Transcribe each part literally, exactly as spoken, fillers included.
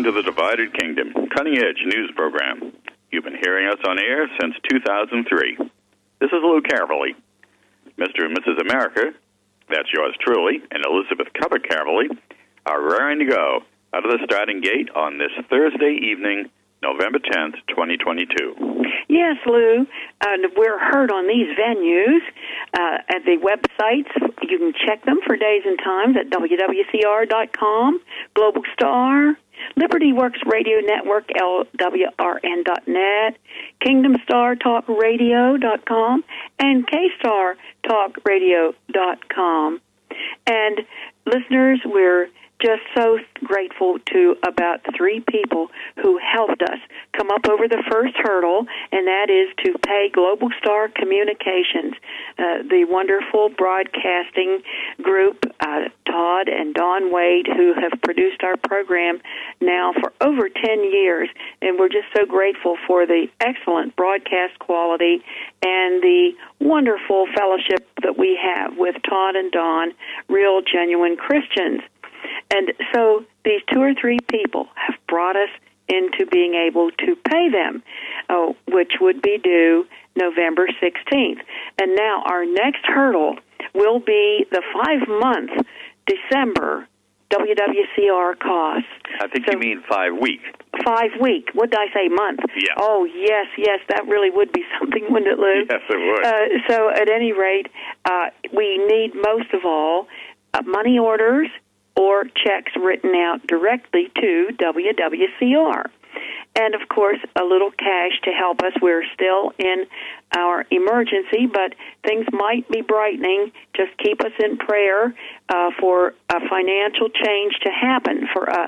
to the Divided Kingdom, cutting-edge news program. You've been hearing us on air since two thousand three. This is Lou Caverly. Mister and Missus America, that's yours truly, and Elizabeth Cover Caverly, are raring to go out of the starting gate on this Thursday evening, November tenth, twenty twenty-two. Yes, Lou. Uh, we're heard on these venues uh, at the websites. You can check them for days and times at W W C R dot com, Global Star, Liberty Works Radio Network, L W R N dot net, Kingdom Star Talk Radio dot com, and K Star Talk Radio dot com. And listeners, we're just so grateful to about three people who helped us come up over the first hurdle, and that is to pay Global Star Communications, uh, the wonderful broadcasting group, uh, Todd and Don Wade, who have produced our program now for over ten years, and we're just so grateful for the excellent broadcast quality and the wonderful fellowship that we have with Todd and Don, real, genuine Christians. And so these two or three people have brought us into being able to pay them, uh, which would be due November sixteenth. And now our next hurdle will be the five-month December W W C R costs. I think so, you mean five-week. Five-week. What did I say, month? Yeah. Oh, yes, yes, that really would be something, wouldn't it, Lou? Yes, it would. Uh, so at any rate, uh, we need most of all uh, money orders or checks written out directly to W W C R. And, of course, a little cash to help us. We're still in our emergency, but things might be brightening. Just keep us in prayer uh, for a financial change to happen for us.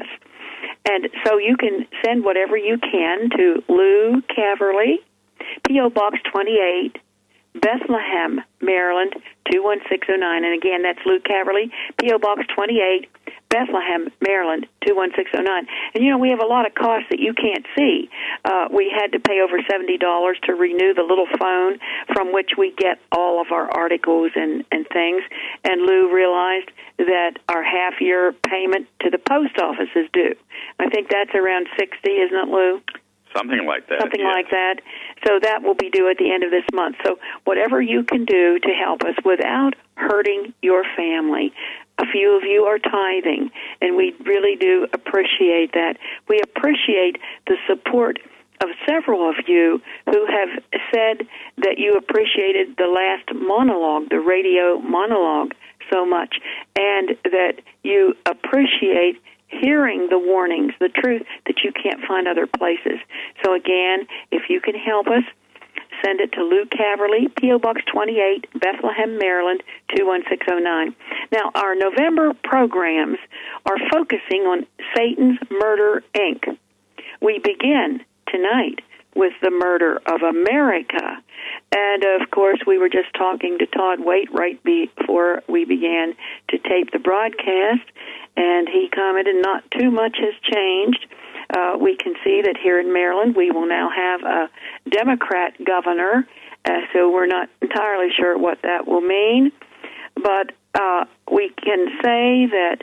And so you can send whatever you can to Lou Caverly, P O. Box twenty-eight, Bethlehem, Maryland, two one six oh nine. And again, that's Lou Caverly, P O. Box twenty-eight, Bethlehem, Maryland, two one six oh nine. And, you know, we have a lot of costs that you can't see. Uh, we had to pay over seventy dollars to renew the little phone from which we get all of our articles and, and things. And Lou realized that our half-year payment to the post office is due. I think that's around sixty, isn't it, Lou? Something like that. Something yes. like that. So that will be due at the end of this month. So whatever you can do to help us without hurting your family. A few of you are tithing, and we really do appreciate that. We appreciate the support of several of you who have said that you appreciated the last monologue, the radio monologue, so much, and that you appreciate hearing the warnings, the truth that you can't find other places. So again, if you can help us, send it to Lou Caverly, P O. Box twenty-eight, Bethlehem, Maryland, two one six oh nine. Now, our November programs are focusing on Satan's Murder, Incorporated. We begin tonight with the murder of America. And, of course, we were just talking to Todd Waite right before we began to tape the broadcast, and he commented not too much has changed. Uh, we can see that here in Maryland we will now have a Democrat governor, uh, so we're not entirely sure what that will mean. But uh, we can say that,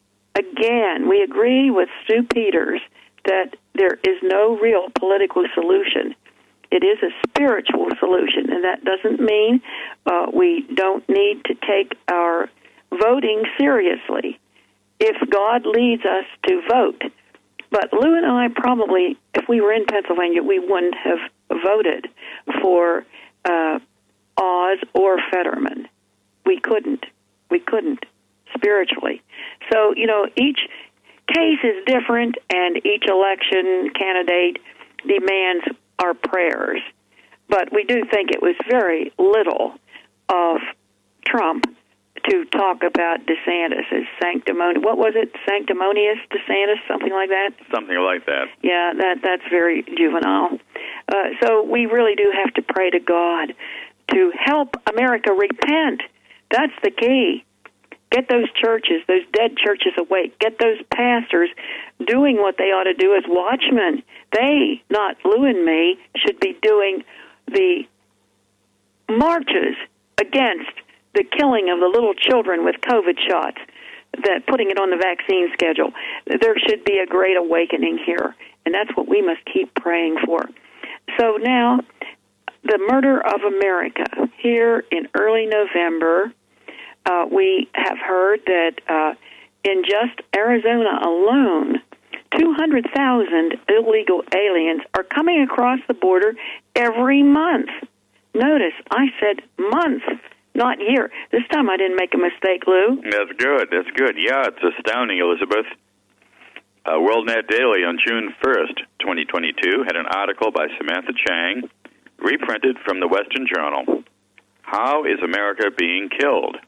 again, we agree with Stu Peters that there is no real political solution. It is a spiritual solution, and that doesn't mean uh, we don't need to take our voting seriously if God leads us to vote. But Lou and I probably, if we were in Pennsylvania, we wouldn't have voted for uh, Oz or Fetterman. We couldn't. We couldn't, spiritually. So, you know, each case is different, and each election candidate demands our prayers. But we do think it was very little of Trump to talk about DeSantis as sanctimonious. What was it? Sanctimonious DeSantis, something like that? Something like that. Yeah, that that's very juvenile. Uh, so we really do have to pray to God to help America repent. That's the key. Get those churches, those dead churches awake. Get those pastors doing what they ought to do as watchmen. They, not Lou and me, should be doing the marches against the killing of the little children with COVID shots. that putting it on the vaccine schedule. There should be a great awakening here, and that's what we must keep praying for. So now, the murder of America. Here in early November, uh, we have heard that uh, in just Arizona alone, two hundred thousand illegal aliens are coming across the border every month. Notice, I said month, not year. This time I didn't make a mistake, Lou. That's good. That's good. Yeah, it's astounding, Elizabeth. Uh, WorldNet Daily on June first, twenty twenty-two, had an article by Samantha Chang, reprinted from the Western Journal. How is America being killed?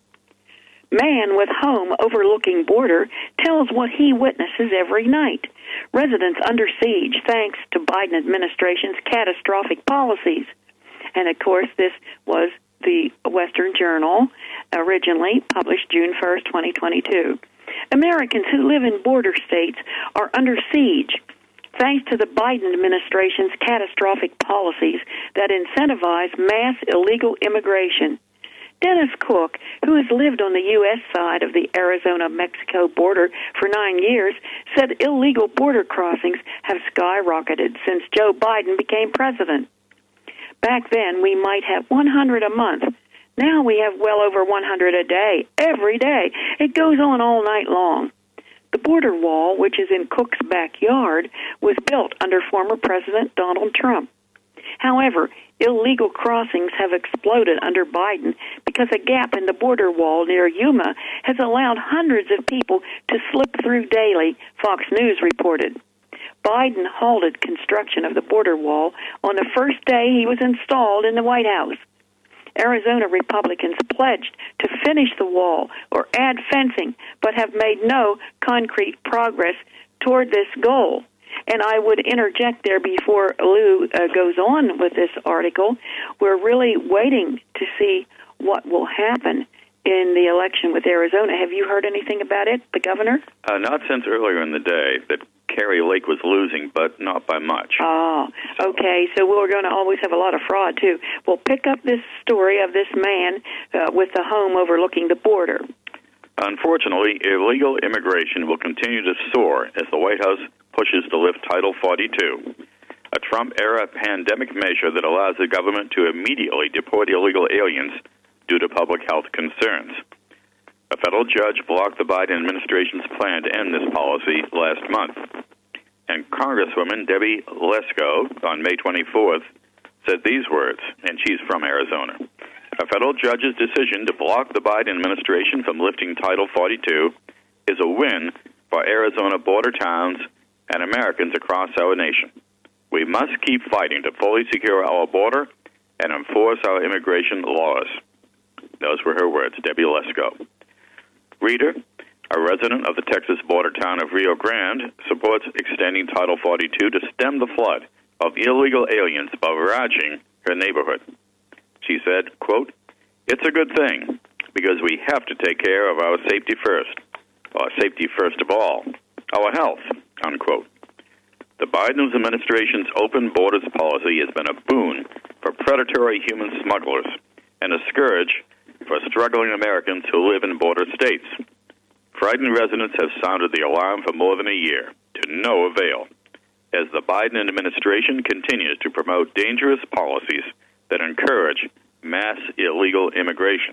Man with home overlooking border tells what he witnesses every night. Residents under siege thanks to Biden administration's catastrophic policies. And, of course, this was the Western Journal, originally published June first, twenty twenty-two. Americans who live in border states are under siege thanks to the Biden administration's catastrophic policies that incentivize mass illegal immigration. Dennis Cook, who has lived on the U S side of the Arizona-Mexico border for nine years, said illegal border crossings have skyrocketed since Joe Biden became president. Back then, we might have one hundred a month. Now we have well over one hundred a day, every day. It goes on all night long. The border wall, which is in Cook's backyard, was built under former President Donald Trump. However, illegal crossings have exploded under Biden because a gap in the border wall near Yuma has allowed hundreds of people to slip through daily, Fox News reported. Biden halted construction of the border wall on the first day he was installed in the White House. Arizona Republicans pledged to finish the wall or add fencing, but have made no concrete progress toward this goal. And I would interject there before Lou uh, goes on with this article. We're really waiting to see what will happen in the election with Arizona. Have you heard anything about it, the governor? Uh, not since earlier in the day that Kari Lake was losing, but not by much. Oh, okay. So we're going to always have a lot of fraud, too. We'll pick up this story of this man uh, with the home overlooking the border. Unfortunately, illegal immigration will continue to soar as the White House pushes to lift Title forty-two, a Trump-era pandemic measure that allows the government to immediately deport illegal aliens due to public health concerns. A federal judge blocked the Biden administration's plan to end this policy last month. And Congresswoman Debbie Lesko, on May twenty-fourth, said these words, and she's from Arizona. A federal judge's decision to block the Biden administration from lifting Title forty-two is a win for Arizona border towns and Americans across our nation. We must keep fighting to fully secure our border and enforce our immigration laws. Those were her words, Debbie Lesko. Reader, a resident of the Texas border town of Rio Grande, supports extending Title forty-two to stem the flood of illegal aliens barraging her neighborhood. She said, quote, "It's a good thing because we have to take care of our safety first, or safety first of all, our health," unquote. The Biden administration's open borders policy has been a boon for predatory human smugglers and a scourge for struggling Americans who live in border states. Frightened residents have sounded the alarm for more than a year, to no avail, as the Biden administration continues to promote dangerous policies that encourage mass illegal immigration.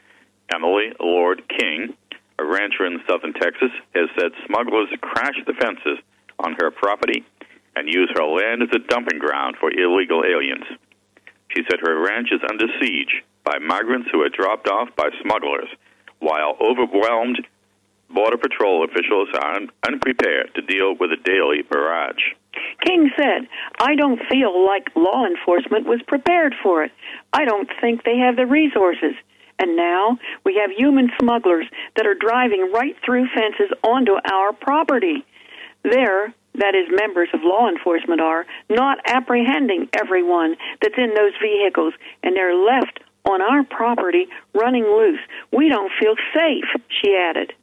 Emily Lord King, a rancher in southern Texas, has said smugglers crash the fences on her property and use her land as a dumping ground for illegal aliens. She said her ranch is under siege by migrants who are dropped off by smugglers, while overwhelmed Border Patrol officials are un- unprepared to deal with a daily barrage. King said, "I don't feel like law enforcement was prepared for it. I don't think they have the resources. And now we have human smugglers that are driving right through fences onto our property. There, that is, members of law enforcement are not apprehending everyone that's in those vehicles, and they're left on our property running loose. We don't feel safe," she added.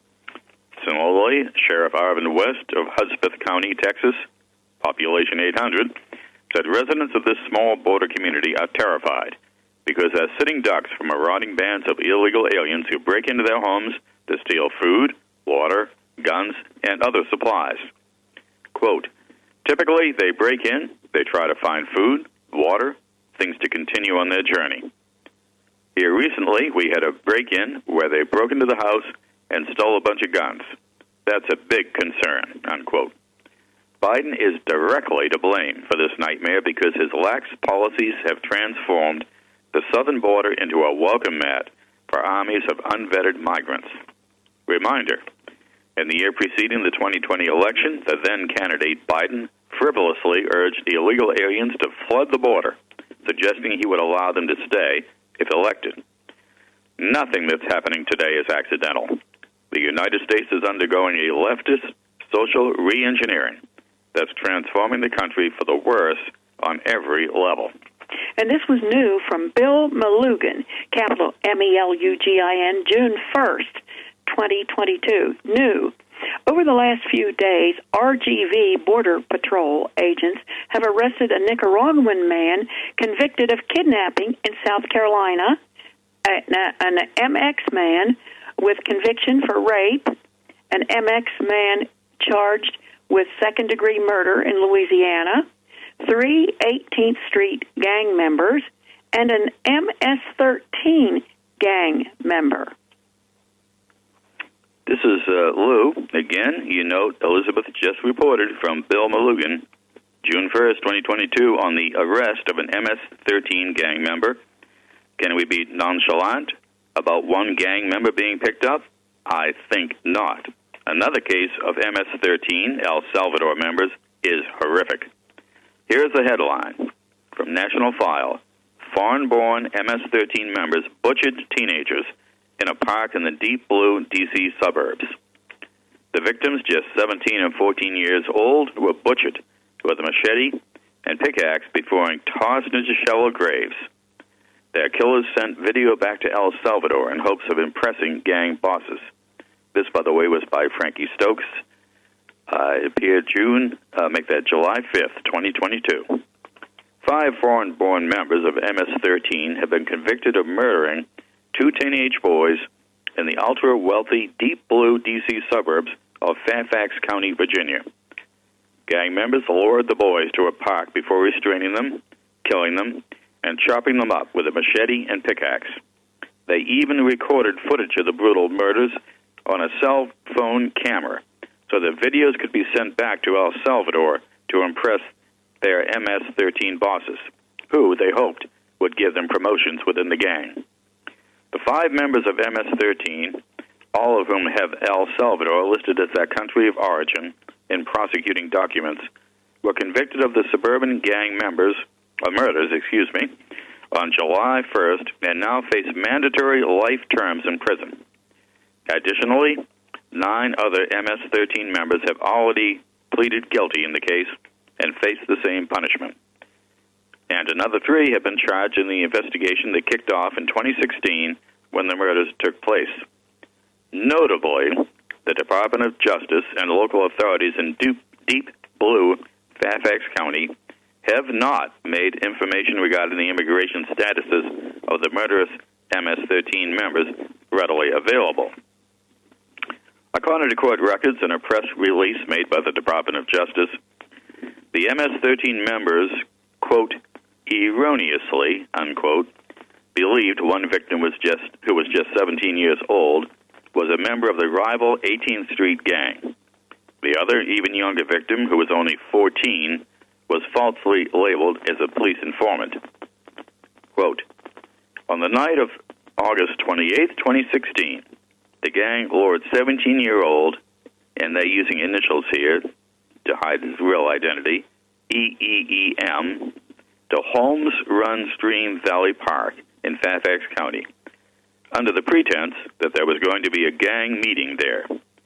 Similarly, Sheriff Arvin West of Hudspeth County, Texas, population eight hundred, said residents of this small border community are terrified because they're sitting ducks from marauding bands of illegal aliens who break into their homes to steal food, water, guns, and other supplies. Quote, typically, they break in, they try to find food, water, things to continue on their journey. Here recently, we had a break-in where they broke into the house and stole a bunch of guns. That's a big concern, unquote. Biden is directly to blame for this nightmare because his lax policies have transformed the southern border into a welcome mat for armies of unvetted migrants. Reminder, in the year preceding the twenty twenty election, the then-candidate Biden frivolously urged illegal aliens to flood the border, suggesting he would allow them to stay if elected. Nothing that's happening today is accidental. The United States is undergoing a leftist social re-engineering that's transforming the country for the worse on every level. And this was new from Bill Melugin, capital M E L U G I N, June first, twenty twenty-two. New. Over the last few days, R G V Border Patrol agents have arrested a Nicaraguan man convicted of kidnapping in South Carolina, an M X man with conviction for rape, an M X man charged with second-degree murder in Louisiana, three eighteenth Street gang members, and an M S thirteen gang member. This is uh, Lou. Again, you note Elizabeth just reported from Bill Melugin, June first, twenty twenty-two, on the arrest of an M S thirteen gang member. Can we be nonchalant about one gang member being picked up? I think not. Another case of M S thirteen, El Salvador members, is horrific. Here's the headline from National File. Foreign-born M S thirteen members butchered teenagers in a park in the deep blue D C suburbs. The victims, just seventeen and fourteen years old, were butchered with a machete and pickaxe before being tossed into shallow graves. Their killers sent video back to El Salvador in hopes of impressing gang bosses. This, by the way, was by Frankie Stokes. Uh, it appeared June, uh, make that July fifth, twenty twenty-two. Five foreign-born members of M S thirteen have been convicted of murdering two teenage boys in the ultra-wealthy, deep blue D C suburbs of Fairfax County, Virginia. Gang members lured the boys to a park before restraining them, killing them, and chopping them up with a machete and pickaxe. They even recorded footage of the brutal murders on a cell phone camera so that videos could be sent back to El Salvador to impress their M S thirteen bosses, who, they hoped, would give them promotions within the gang. The five members of M S thirteen, all of whom have El Salvador listed as their country of origin in prosecuting documents, were convicted of the suburban gang members, or murders, excuse me, on July first and now face mandatory life terms in prison. Additionally, nine other M S thirteen members have already pleaded guilty in the case and face the same punishment. And another three have been charged in the investigation that kicked off in twenty sixteen when the murders took place. Notably, the Department of Justice and local authorities in deep, deep blue Fairfax County have not made information regarding the immigration statuses of the murderous M S thirteen members readily available. According to court records and a press release made by the Department of Justice, the M S thirteen members, quote, erroneously, unquote, believed one victim was just who was just seventeen years old was a member of the rival eighteenth Street gang. The other, even younger victim, who was only fourteen, was falsely labeled as a police informant. Quote, on the night of August twenty-eighth, twenty sixteen, the gang lured seventeen-year-old, and they're using initials here to hide his real identity, E E E M, to Holmes Run Stream Valley Park in Fairfax County, under the pretense that there was going to be a gang meeting there.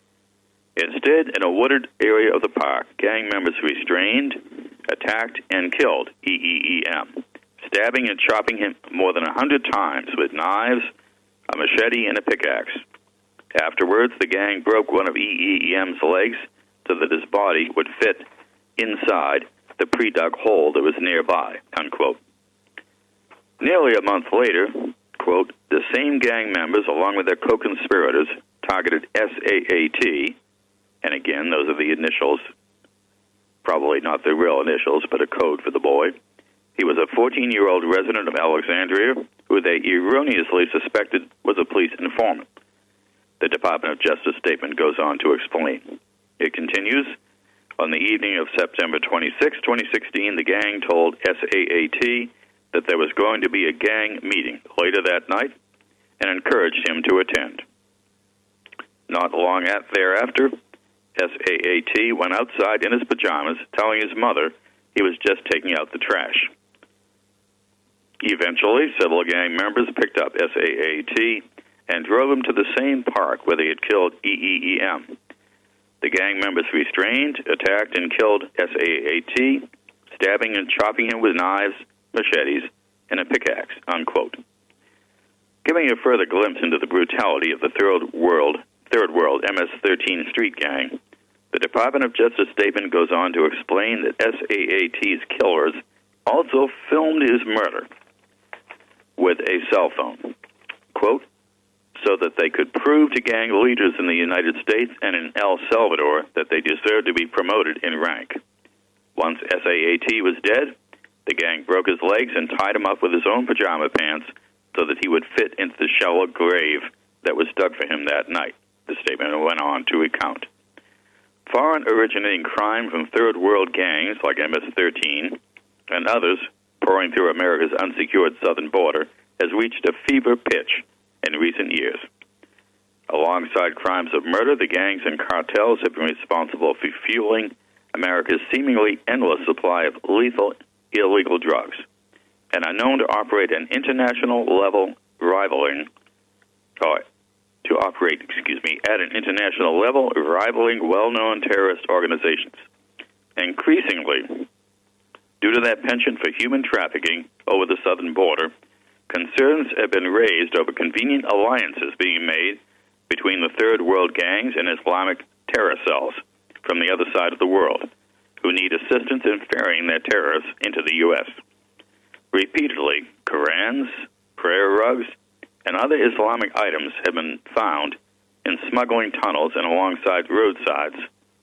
Instead, in a wooded area of the park, gang members restrained, attacked, and killed E E E M, stabbing and chopping him more than a hundred times with knives, a machete, and a pickaxe. Afterwards, the gang broke one of E E E M's legs so that his body would fit inside the pre-dug hole that was nearby, unquote. Nearly a month later, quote, The same gang members, along with their co-conspirators, targeted S A A T, and again, those are the initials, probably not the real initials, but a code for the boy. He was a fourteen-year-old resident of Alexandria who they erroneously suspected was a police informant. The Department of Justice statement goes on to explain. It continues, on the evening of September twenty-sixth, twenty sixteen, the gang told S A A T that there was going to be a gang meeting later that night and encouraged him to attend. Not long at thereafter, S A A T went outside in his pajamas, telling his mother he was just taking out the trash. Eventually, several gang members picked up S A A T and drove him to the same park where they had killed E E E M. The gang members restrained, attacked, and killed S A A T, stabbing and chopping him with knives, machetes, and a pickaxe, unquote. Giving a further glimpse into the brutality of the Third World, Third World M S thirteen Street Gang, the Department of Justice statement goes on to explain that S A A T's killers also filmed his murder with a cell phone, quote, so that they could prove to gang leaders in the United States and in El Salvador that they deserved to be promoted in rank. Once S A A T was dead, the gang broke his legs and tied him up with his own pajama pants so that he would fit into the shallow grave that was dug for him that night, the statement went on to recount. Foreign-originating crime from Third World gangs like M S thirteen and others pouring through America's unsecured southern border has reached a fever pitch in recent years. Alongside crimes of murder, the gangs and cartels have been responsible for fueling America's seemingly endless supply of lethal, illegal drugs, and are known to operate an international level rivaling, oh, to operate, excuse me, at an international level rivaling well-known terrorist organizations. Increasingly, due to that penchant for human trafficking over the southern border, concerns have been raised over convenient alliances being made between the Third World gangs and Islamic terror cells from the other side of the world, who need assistance in ferrying their terrorists into the U S. Repeatedly, Korans, prayer rugs, and other Islamic items have been found in smuggling tunnels and alongside roadsides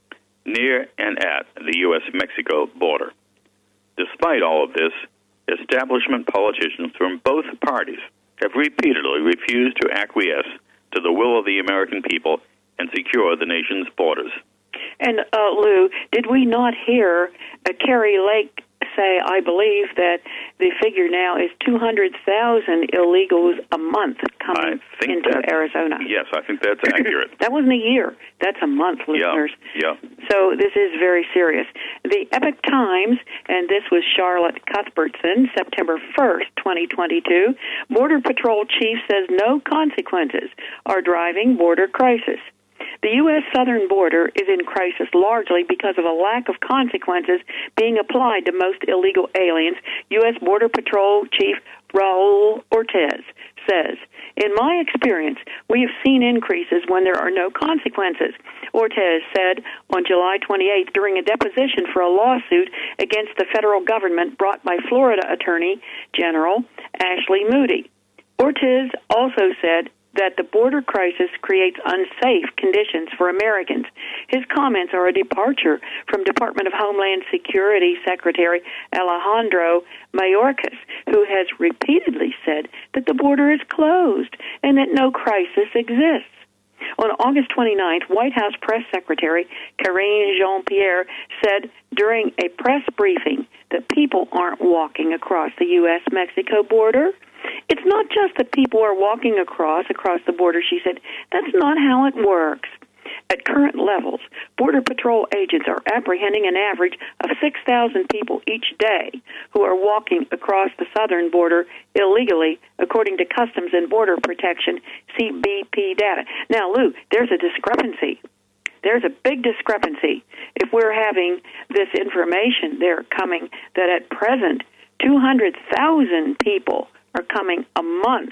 near and at the U S Mexico border. Despite all of this, establishment politicians from both parties have repeatedly refused to acquiesce to the will of the American people and secure the nation's borders. And, uh, Lou, did we not hear uh, Kerry Lake say, I believe, that the figure now is two hundred thousand illegals a month coming into Arizona? Yes, I think that's accurate. That wasn't a year. That's a month, listeners. Yeah, yeah. So this is very serious. The Epoch Times, and this was Charlotte Cuthbertson, September first, twenty twenty-two, Border Patrol chief says no consequences are driving border crisis. The U S southern border is in crisis largely because of a lack of consequences being applied to most illegal aliens, U S Border Patrol Chief Raul Ortiz says. In my experience, we have seen increases when there are no consequences, Ortiz said on July twenty-eighth during a deposition for a lawsuit against the federal government brought by Florida Attorney General Ashley Moody. Ortiz also said that the border crisis creates unsafe conditions for Americans. His comments are a departure from Department of Homeland Security Secretary Alejandro Mayorkas, who has repeatedly said that the border is closed and that no crisis exists. On August twenty-ninth, White House Press Secretary Karine Jean-Pierre said during a press briefing that people aren't walking across the U S Mexico border. It's not just that people are walking across, across the border, she said. That's not how it works. At current levels, Border Patrol agents are apprehending an average of six thousand people each day who are walking across the southern border illegally, according to Customs and Border Protection, C B P data. Now, Lou, there's a discrepancy. There's a big discrepancy. If we're having this information, they're coming that at present, two hundred thousand people are coming a month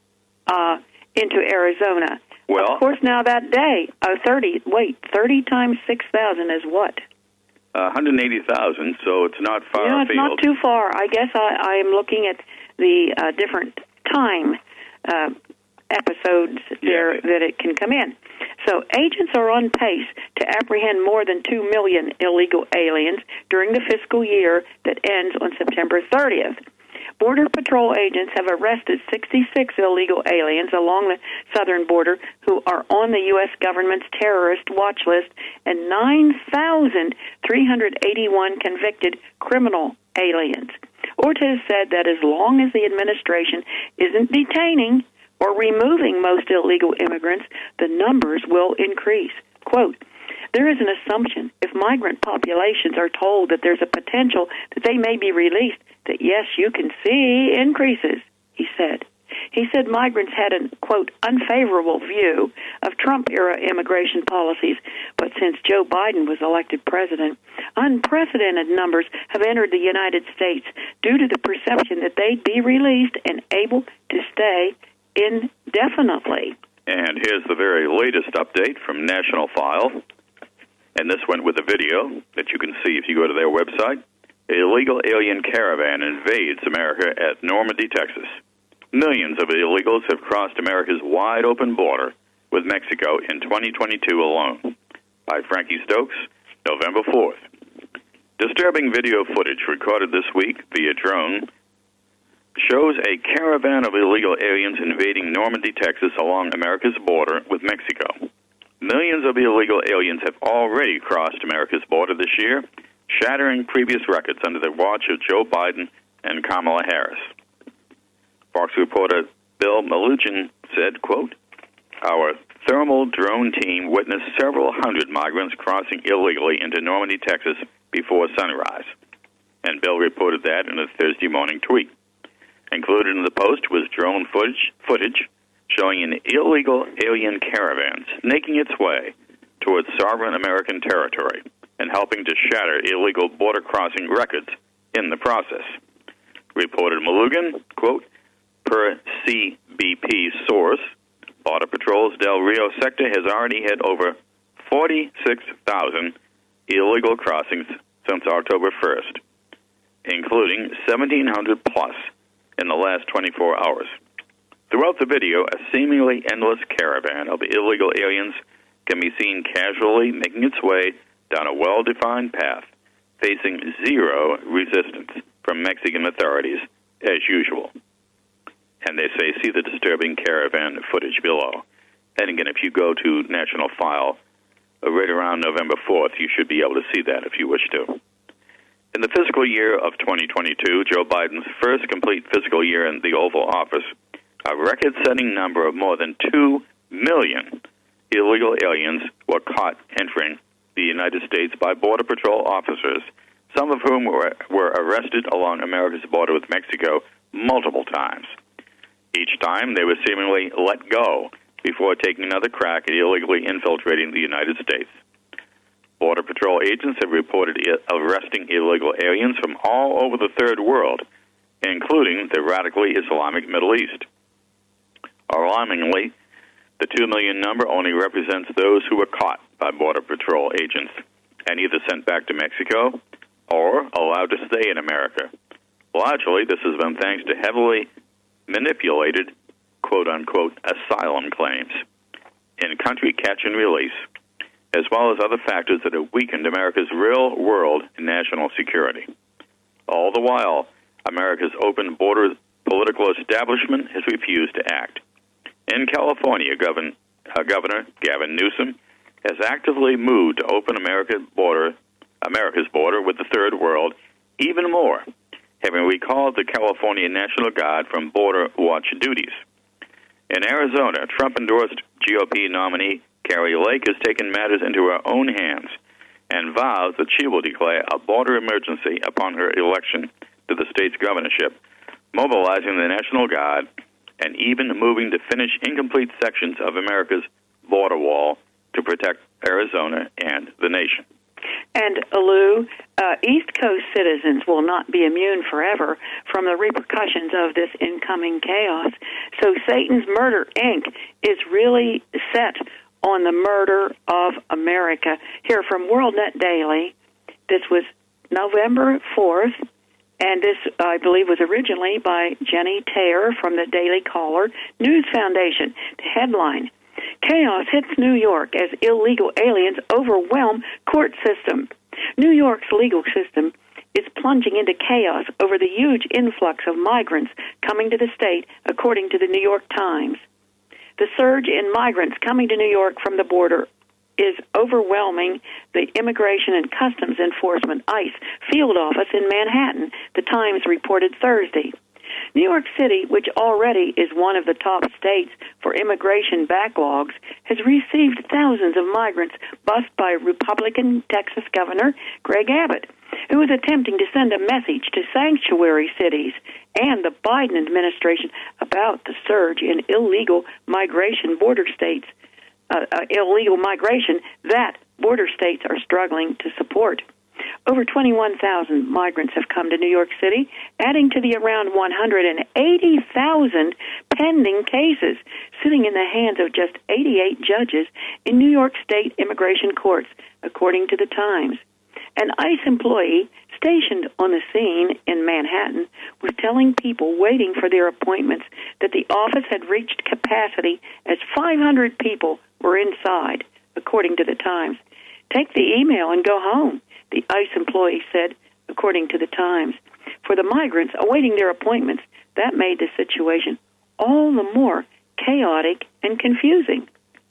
uh, into Arizona. Well, of course, now that day, uh, thirty, wait, thirty times six thousand is what? Uh, one hundred eighty thousand, so it's not far No, afield. it's not too far. I guess I, I am looking at the uh, different time uh, episodes there yeah. that it can come in. So agents are on pace to apprehend more than two million illegal aliens during the fiscal year that ends on September thirtieth. Border Patrol agents have arrested sixty-six illegal aliens along the southern border who are on the U S government's terrorist watch list, and nine thousand three hundred eighty-one convicted criminal aliens. Ortiz said that as long as the administration isn't detaining or removing most illegal immigrants, the numbers will increase. Quote, there is an assumption if migrant populations are told that there's a potential that they may be released, that yes, you can see increases, he said. He said migrants had an, quote, unfavorable view of Trump-era immigration policies, but since Joe Biden was elected president, unprecedented numbers have entered the United States due to the perception that they'd be released and able to stay indefinitely. And here's the very latest update from National File, and this went with a video that you can see if you go to their website. An illegal alien caravan invades America at Normandy, Texas. Millions of illegals have crossed America's wide-open border with Mexico in twenty twenty-two alone. By Frankie Stokes, November fourth. Disturbing video footage recorded this week via drone shows a caravan of illegal aliens invading Normandy, Texas, along America's border with Mexico. Millions of illegal aliens have already crossed America's border this year, shattering previous records under the watch of Joe Biden and Kamala Harris. Fox reporter Bill Malugin said, quote, our thermal drone team witnessed several hundred migrants crossing illegally into Normandy, Texas before sunrise. And Bill reported that in a Thursday morning tweet. Included in the post was drone footage, footage showing an illegal alien caravan snaking its way towards sovereign American territory and helping to shatter illegal border crossing records in the process. Reported Malugin, quote, per C B P source, Border Patrol's Del Rio sector has already had over forty-six thousand illegal crossings since October first, including seventeen hundred plus in the last twenty-four hours. Throughout the video, a seemingly endless caravan of illegal aliens can be seen casually making its way down a well-defined path, facing zero resistance from Mexican authorities, as usual. And they say, see the disturbing caravan footage below. And again, if you go to National File uh, right around November fourth, you should be able to see that if you wish to. In the fiscal year of twenty twenty-two, Joe Biden's first complete fiscal year in the Oval Office, a record-setting number of more than two million illegal aliens were caught entering the United States by Border Patrol officers, some of whom were, were arrested along America's border with Mexico multiple times. Each time, they were seemingly let go before taking another crack at illegally infiltrating the United States. Border Patrol agents have reported arresting illegal aliens from all over the Third World, including the radically Islamic Middle East. Alarmingly, the two million number only represents those who were caught by Border Patrol agents and either sent back to Mexico or allowed to stay in America. Largely, this has been thanks to heavily manipulated, quote-unquote, asylum claims in country catch and release, as well as other factors that have weakened America's real-world national security. All the while, America's open border political establishment has refused to act. In California, Governor, uh, Governor Gavin Newsom has actively moved to open America's border, America's border with the Third World even more, having recalled the California National Guard from border watch duties. In Arizona, Trump-endorsed G O P nominee Kari Lake has taken matters into her own hands and vows that she will declare a border emergency upon her election to the state's governorship, mobilizing the National Guard and even moving to finish incomplete sections of America's border wall to protect Arizona and the nation. And, Lou, uh, East Coast citizens will not be immune forever from the repercussions of this incoming chaos. So Satan's Murder, Incorporated is really set on the murder of America. Here from WorldNet Daily, this was November fourth, And this, I believe, was originally by Jenny Taylor from the Daily Caller News Foundation. The headline, Chaos hits New York as illegal aliens overwhelm court system. New York's legal system is plunging into chaos over the huge influx of migrants coming to the state, according to the New York Times. The surge in migrants coming to New York from the border is overwhelming the Immigration and Customs Enforcement ICE field office in Manhattan, the Times reported Thursday. New York City, which already is one of the top states for immigration backlogs, has received thousands of migrants bused by Republican Texas Governor Greg Abbott, who is attempting to send a message to sanctuary cities and the Biden administration about the surge in illegal migration border states, uh, uh, illegal migration that border states are struggling to support. Over twenty-one thousand migrants have come to New York City, adding to the around one hundred eighty thousand pending cases sitting in the hands of just eighty-eight judges in New York State immigration courts, according to the Times. An ICE employee stationed on the scene in Manhattan was telling people waiting for their appointments that the office had reached capacity as five hundred people were inside, according to the Times. Take the email and go home, the ICE employee said, according to the Times. For the migrants awaiting their appointments, that made the situation all the more chaotic and confusing.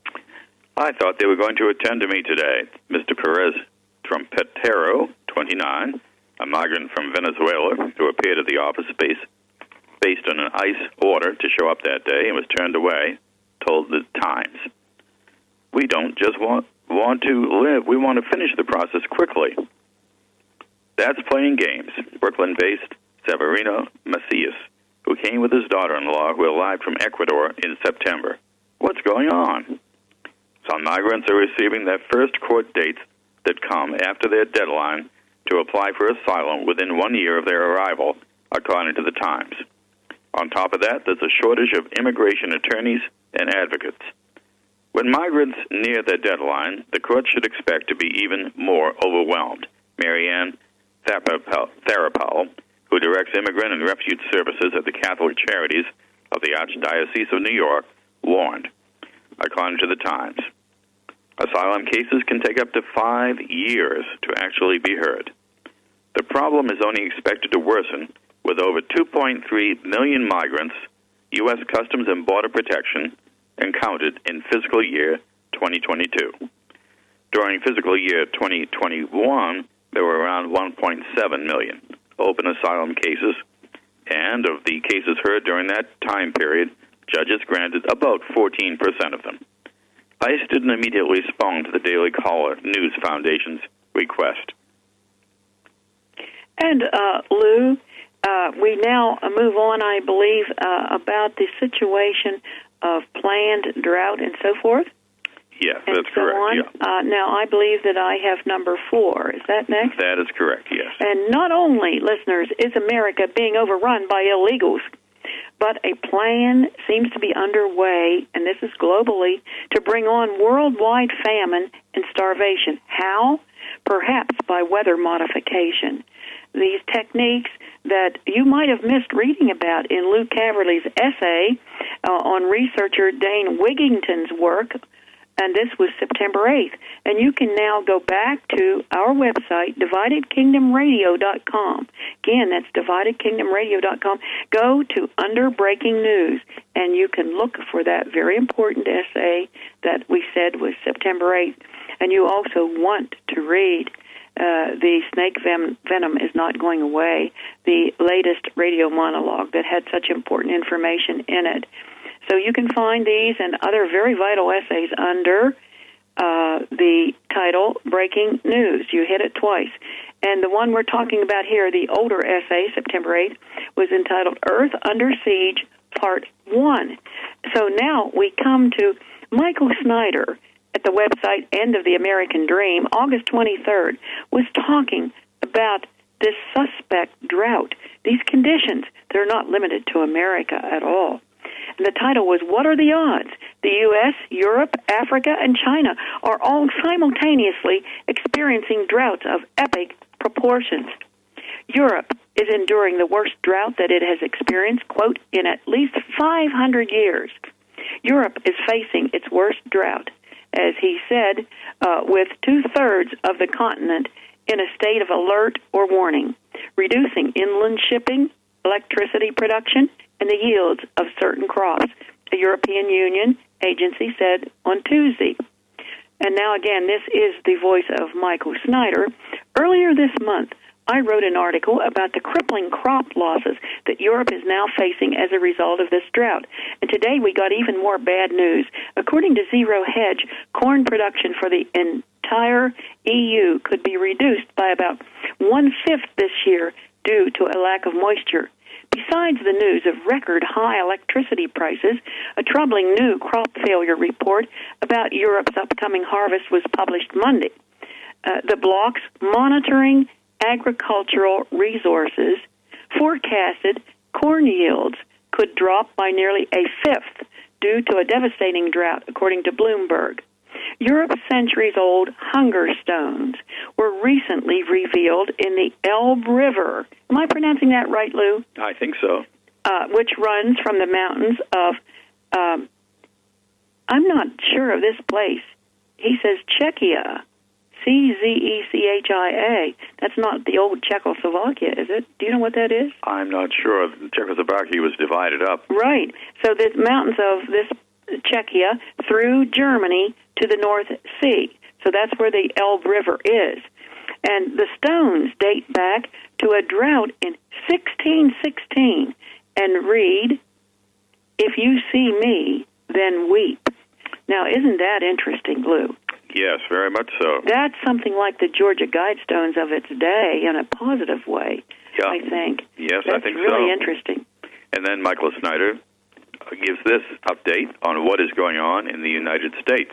I thought they were going to attend to me today. Mister Perez Trompetero, twenty-nine, a migrant from Venezuela who appeared at the office space based on an ICE order to show up that day and was turned away, told the Times. We don't just want want to live. We want to finish the process quickly. That's playing games. Brooklyn-based Severino Macias, who came with his daughter-in-law, who arrived from Ecuador in September. What's going on? Some migrants are receiving their first court dates that come after their deadline to apply for asylum within one year of their arrival, according to the Times. On top of that, there's a shortage of immigration attorneys and advocates. When migrants near their deadline, the court should expect to be even more overwhelmed. Marianne Tharapal, who directs immigrant and refugee services at the Catholic Charities of the Archdiocese of New York, warned, according to the Times. Asylum cases can take up to five years to actually be heard. The problem is only expected to worsen with over two point three million migrants, U S Customs and Border Protection, encountered in fiscal year twenty twenty-two. During fiscal year twenty twenty-one, there were around one point seven million open asylum cases, and of the cases heard during that time period, judges granted about fourteen percent of them. ICE didn't immediately respond to the Daily Caller News Foundation's request. And, uh, Lou, uh, we now move on, I believe, uh, about the situation of planned drought and so forth? Yes, and that's so correct. On. Yeah. Uh, now, I believe that I have number four. Is that next? That is correct, yes. And not only, listeners, is America being overrun by illegals, but a plan seems to be underway, and this is globally, to bring on worldwide famine and starvation. How? Perhaps by weather modification. These techniques that you might have missed reading about in Lou Caverly's essay uh, on researcher Dane Wigington's work, and this was September eighth. And you can now go back to our website, divided kingdom radio dot com. Again, that's divided kingdom radio dot com. Go to Under Breaking News, and you can look for that very important essay that we said was September eighth. And you also want to read Uh, the snake ven- venom is not going away, the latest radio monologue that had such important information in it. So you can find these and other very vital essays under uh, the title Breaking News. You hit it twice. And the one we're talking about here, the older essay, September eighth, was entitled Earth Under Siege, Part one. So now we come to Michael Snyder at the website End of the American Dream, August twenty-third, was talking about this suspect drought, these conditions. They're not limited to America at all. And the title was, What Are the Odds? The U S, Europe, Africa, and China are all simultaneously experiencing droughts of epic proportions. Europe is enduring the worst drought that it has experienced, quote, in at least five hundred years. Europe is facing its worst drought, as he said, uh, with two-thirds of the continent in a state of alert or warning, reducing inland shipping, electricity production, and the yields of certain crops, a European Union agency said on Tuesday. And now again, this is the voice of Michael Snyder. Earlier this month, I wrote an article about the crippling crop losses that Europe is now facing as a result of this drought. And today we got even more bad news. According to Zero Hedge, corn production for the entire E U could be reduced by about one-fifth this year due to a lack of moisture. Besides the news of record-high electricity prices, a troubling new crop failure report about Europe's upcoming harvest was published Monday. Uh, the bloc's Monitoring Agricultural Resources forecasted corn yields could drop by nearly a fifth due to a devastating drought, according to Bloomberg. Europe's centuries-old hunger stones were recently revealed in the Elbe River. Am I pronouncing that right, Lou? I think so. Uh, which runs from the mountains of, um, I'm not sure of this place. He says Czechia, C Z E C H I A. That's not the old Czechoslovakia, is it? Do you know what that is? I'm not sure. Czechoslovakia was divided up. Right. So the mountains of this Czechia through Germany to the North Sea. So that's where the Elbe River is. And the stones date back to a drought in sixteen sixteen and read, "If you see me, then weep." Now, isn't that interesting, Lou? Yes, very much so. That's something like the Georgia Guidestones of its day in a positive way, yeah. I think. Yes, That's I think really so. really interesting. And then Michael Snyder gives this update on what is going on in the United States.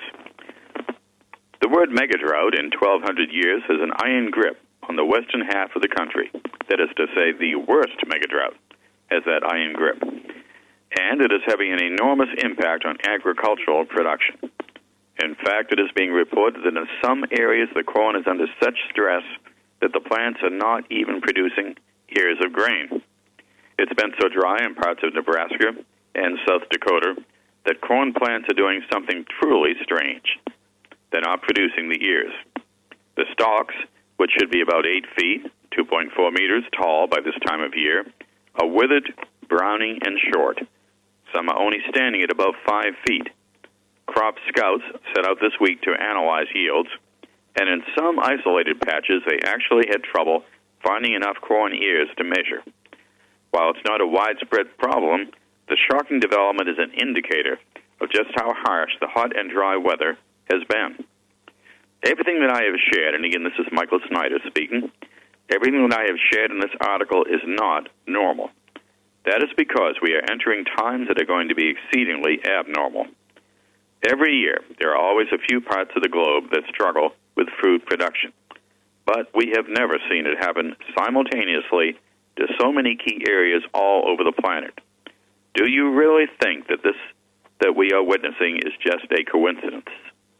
The word megadrought in twelve hundred years has an iron grip on the western half of the country. That is to say, the worst megadrought has that iron grip. And it is having an enormous impact on agricultural production. In fact, it is being reported that in some areas the corn is under such stress that the plants are not even producing ears of grain. It's been so dry in parts of Nebraska and South Dakota that corn plants are doing something truly strange. They're not producing the ears. The stalks, which should be about eight feet, two point four meters tall by this time of year, are withered, browning, and short. Some are only standing at above five feet. Crop scouts set out this week to analyze yields, and in some isolated patches, they actually had trouble finding enough corn ears to measure. While it's not a widespread problem, the shocking development is an indicator of just how harsh the hot and dry weather has been. Everything that I have shared, and again, this is Michael Snyder speaking, everything that I have shared in this article is not normal. That is because we are entering times that are going to be exceedingly abnormal. Every year, there are always a few parts of the globe that struggle with food production. But we have never seen it happen simultaneously to so many key areas all over the planet. Do you really think that this that we are witnessing is just a coincidence?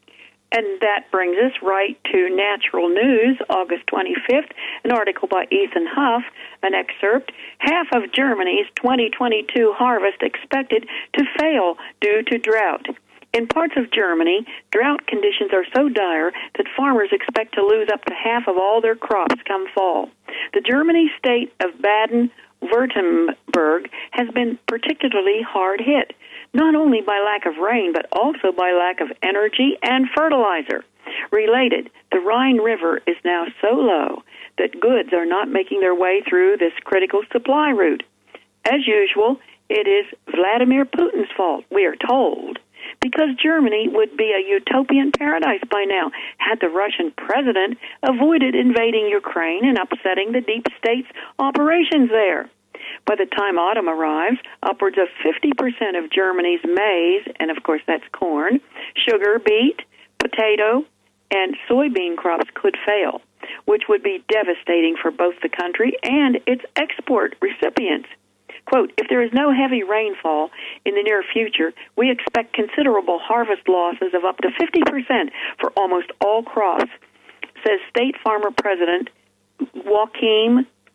And that brings us right to Natural News, August twenty-fifth, an article by Ethan Huff, an excerpt. Half of Germany's twenty twenty-two harvest expected to fail due to drought. In parts of Germany, drought conditions are so dire that farmers expect to lose up to half of all their crops come fall. The Germany state of Baden-Württemberg has been particularly hard hit, not only by lack of rain, but also by lack of energy and fertilizer. Related, the Rhine River is now so low that goods are not making their way through this critical supply route. As usual, it is Vladimir Putin's fault, we are told, because Germany would be a utopian paradise by now had the Russian president avoided invading Ukraine and upsetting the deep state's operations there. By the time autumn arrives, upwards of fifty percent of Germany's maize, and of course that's corn, sugar beet, potato, and soybean crops could fail, which would be devastating for both the country and its export recipients. Quote, if there is no heavy rainfall in the near future, we expect considerable harvest losses of up to fifty percent for almost all crops, says State Farmer President Joachim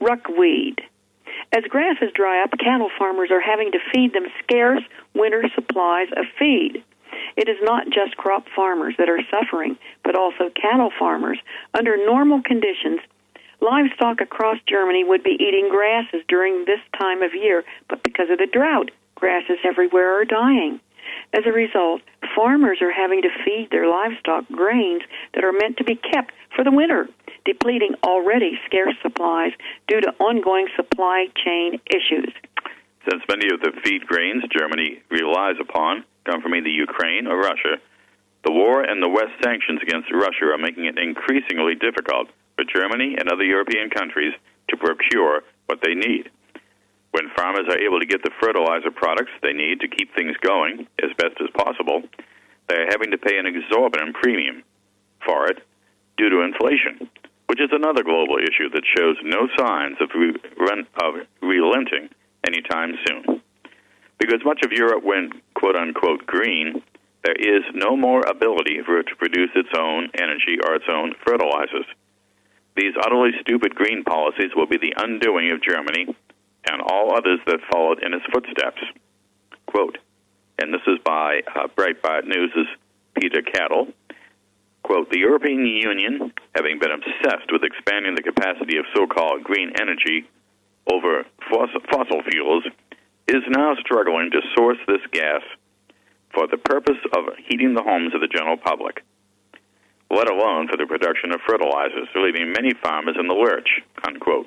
ruckweed. As grasses dry up, cattle farmers are having to feed them scarce winter supplies of feed. It is not just crop farmers that are suffering, but also cattle farmers. Under normal conditions, livestock across Germany would be eating grasses during this time of year, but because of the drought, grasses everywhere are dying. As a result, farmers are having to feed their livestock grains that are meant to be kept for the winter, depleting already scarce supplies due to ongoing supply chain issues. Since many of the feed grains Germany relies upon come from either Ukraine or Russia, the war and the West sanctions against Russia are making it increasingly difficult for Germany and other European countries to procure what they need. When farmers are able to get the fertilizer products they need to keep things going as best as possible, they are having to pay an exorbitant premium for it due to inflation, which is another global issue that shows no signs of, re- of relenting anytime soon. Because much of Europe went quote-unquote green, there is no more ability for it to produce its own energy or its own fertilizers. These utterly stupid green policies will be the undoing of Germany and all others that followed in its footsteps. Quote, and this is by uh, Breitbart News' Peter Cattle, quote, the European Union, having been obsessed with expanding the capacity of so-called green energy over fossil fuels, is now struggling to source this gas for the purpose of heating the homes of the general public, let alone for the production of fertilizers, leaving many farmers in the lurch, unquote.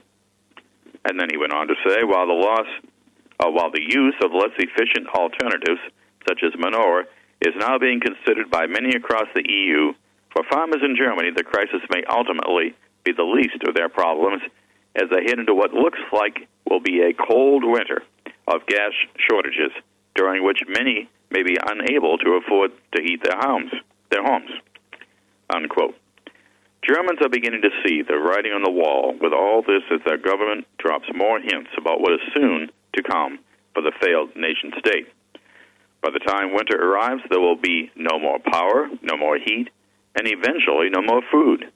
And then he went on to say, while the loss, uh, while the use of less efficient alternatives, such as manure, is now being considered by many across the E U, for farmers in Germany, the crisis may ultimately be the least of their problems as they head into what looks like will be a cold winter of gas shortages, during which many may be unable to afford to heat their homes, their homes, unquote. Germans are beginning to see the writing on the wall with all this as their government drops more hints about what is soon to come for the failed nation-state. By the time winter arrives, there will be no more power, no more heat, and eventually no more food.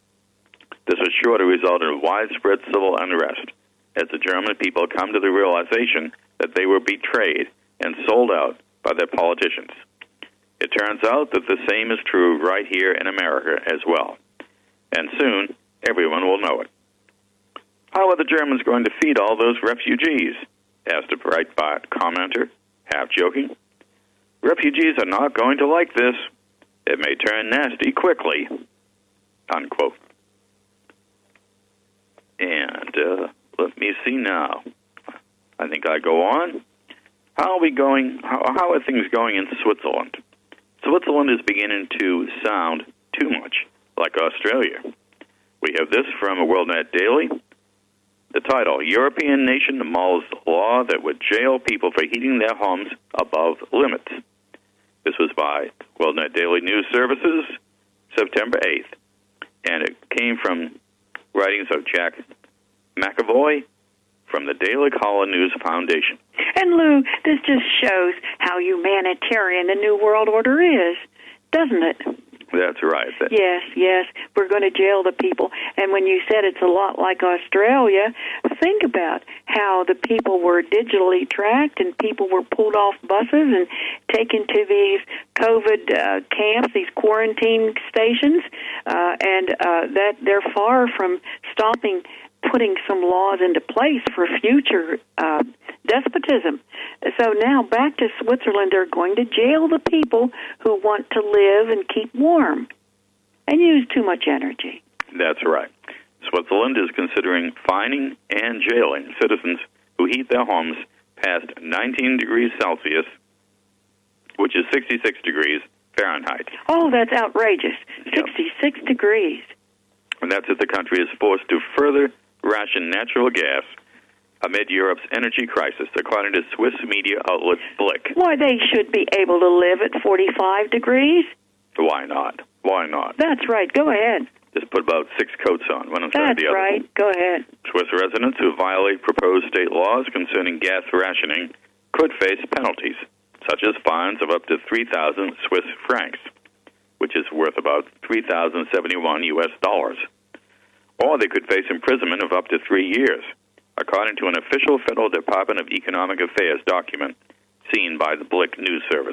This is sure to result in widespread civil unrest as the German people come to the realization that they were betrayed and sold out by their politicians. It turns out that the same is true right here in America as well. And soon, everyone will know it. How are the Germans going to feed all those refugees? Asked a Breitbart commenter, half joking. Refugees are not going to like this. It may turn nasty quickly, unquote. And uh, let me see now. I think I go on. How are we going? How, how are things going in Switzerland? Switzerland is beginning to sound too much like Australia. We have this from WorldNet Daily. The title, European Nation Mulls Law That Would Jail People for Heating Their Homes Above Limits. This was by WorldNet Daily News Services, September eighth. And it came from writings of Jack McAvoy from the Daily Caller News Foundation. And Lou, this just shows how humanitarian the New World Order is, doesn't it? That's right. Yes, yes. We're going to jail the people. And when you said it's a lot like Australia, think about how the people were digitally tracked and people were pulled off buses and taken to these COVID uh, camps, these quarantine stations, uh, and uh, that they're far from stopping putting some laws into place for future uh, despotism. So now back to Switzerland, they're going to jail the people who want to live and keep warm and use too much energy. That's right. Switzerland is considering fining and jailing citizens who heat their homes past nineteen degrees Celsius, which is sixty-six degrees Fahrenheit. Oh, that's outrageous. sixty-six yep. degrees. And that's if the country is forced to further ration natural gas amid Europe's energy crisis, according to Swiss media outlet Blick. Why, they should be able to live at forty-five degrees? Why not? Why not? That's right. Go ahead. Just put about six coats on, one inside That's the other. That's right. Go ahead. Swiss residents who violate proposed state laws concerning gas rationing could face penalties, such as fines of up to three thousand Swiss francs, which is worth about three thousand seventy-one U S dollars. or they could face imprisonment of up to three years, according to an official Federal Department of Economic Affairs document seen by the Blick News Service.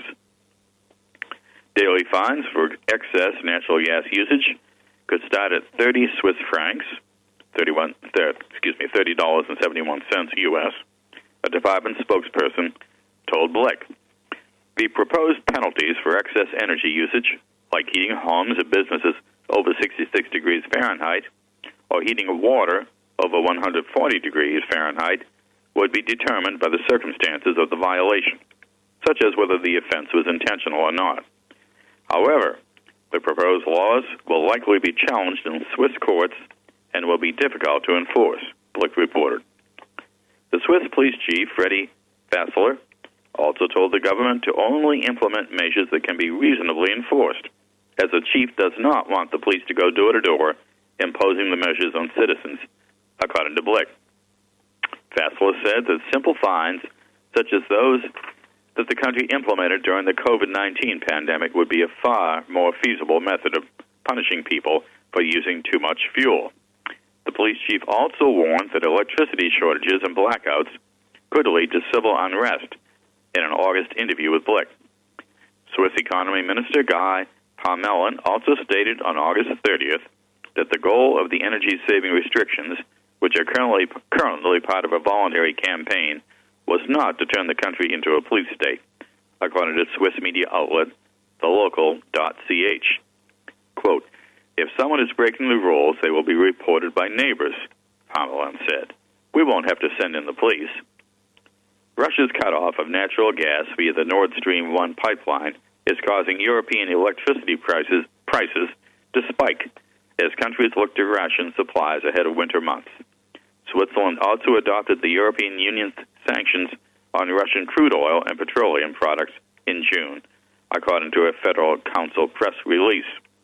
Daily fines for excess natural gas usage could start at thirty Swiss francs, thirty-one, excuse me, thirty dollars and seventy-one cents U S. A department spokesperson told Blick. The proposed penalties for excess energy usage, like heating homes and businesses over sixty-six degrees Fahrenheit, or heating water over one hundred forty degrees Fahrenheit, would be determined by the circumstances of the violation, such as whether the offense was intentional or not. However, the proposed laws will likely be challenged in Swiss courts and will be difficult to enforce, Blick reported. The Swiss police chief, Freddy Fassler, also told the government to only implement measures that can be reasonably enforced, as the chief does not want the police to go door to door imposing the measures on citizens, according to Blick. Fassler said that simple fines, such as those that the country implemented during the COVID nineteen pandemic, would be a far more feasible method of punishing people for using too much fuel. The police chief also warned that electricity shortages and blackouts could lead to civil unrest in an August interview with Blick. Swiss Economy Minister Guy Parmelin also stated on August thirtieth that the goal of the energy-saving restrictions, which are currently currently part of a voluntary campaign, was not to turn the country into a police state, according to Swiss media outlet the local dot c h. Quote, if someone is breaking the rules, they will be reported by neighbors, Parmelin said. We won't have to send in the police. Russia's cutoff of natural gas via the Nord Stream one pipeline is causing European electricity prices, prices to spike as countries look to ration supplies ahead of winter months. Switzerland also adopted the European Union's sanctions on Russian crude oil and petroleum products in June, according to a Federal Council press release.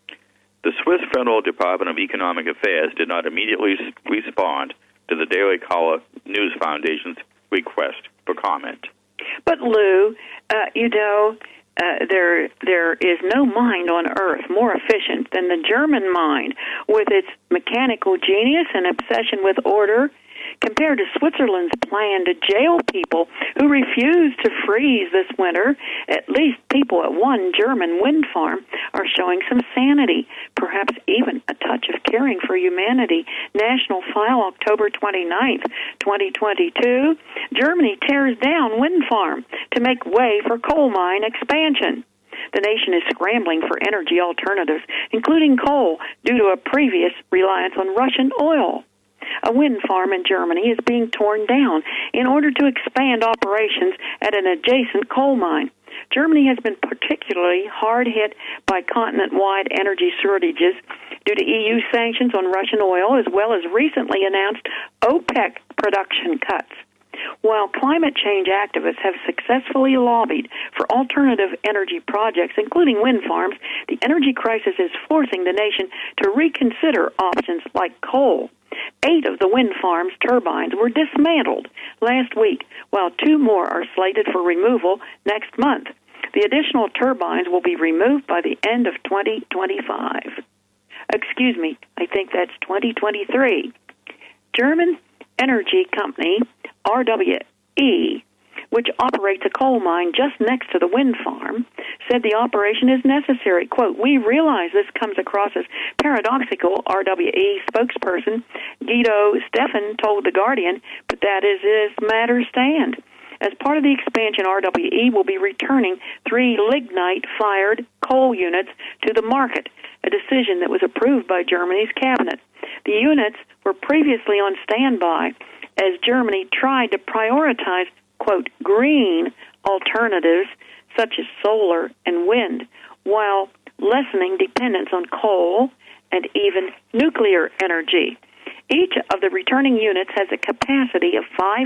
The Swiss Federal Department of Economic Affairs did not immediately respond to the Daily Caller News Foundation's request for comment. But, Lou, uh, you know, uh, there there is no mind on earth more efficient than the German mind, with its mechanical genius and obsession with order, compared to Switzerland's plan to jail people who refuse to freeze this winter. At least people at one German wind farm are showing some sanity, perhaps even a touch of caring for humanity. National File, October twenty-ninth, twenty twenty-two. Germany tears down wind farm to make way for coal mine expansion. The nation is scrambling for energy alternatives, including coal, due to a previous reliance on Russian oil. A wind farm in Germany is being torn down in order to expand operations at an adjacent coal mine. Germany has been particularly hard hit by continent-wide energy shortages due to E U sanctions on Russian oil, as well as recently announced OPEC production cuts. While climate change activists have successfully lobbied for alternative energy projects, including wind farms, the energy crisis is forcing the nation to reconsider options like coal. Eight of the wind farm's turbines were dismantled last week, while two more are slated for removal next month. The additional turbines will be removed by the end of twenty twenty-five. Excuse me, I think that's twenty twenty-three. German energy company R W E, which operates a coal mine just next to the wind farm, said the operation is necessary. Quote, we realize this comes across as paradoxical, R W E spokesperson Guido Steffen told The Guardian, but that is as matters stand. As part of the expansion, R W E will be returning three lignite-fired coal units to the market, a decision that was approved by Germany's cabinet. The units were previously on standby as Germany tried to prioritize, quote, green alternatives such as solar and wind, while lessening dependence on coal and even nuclear energy. Each of the returning units has a capacity of five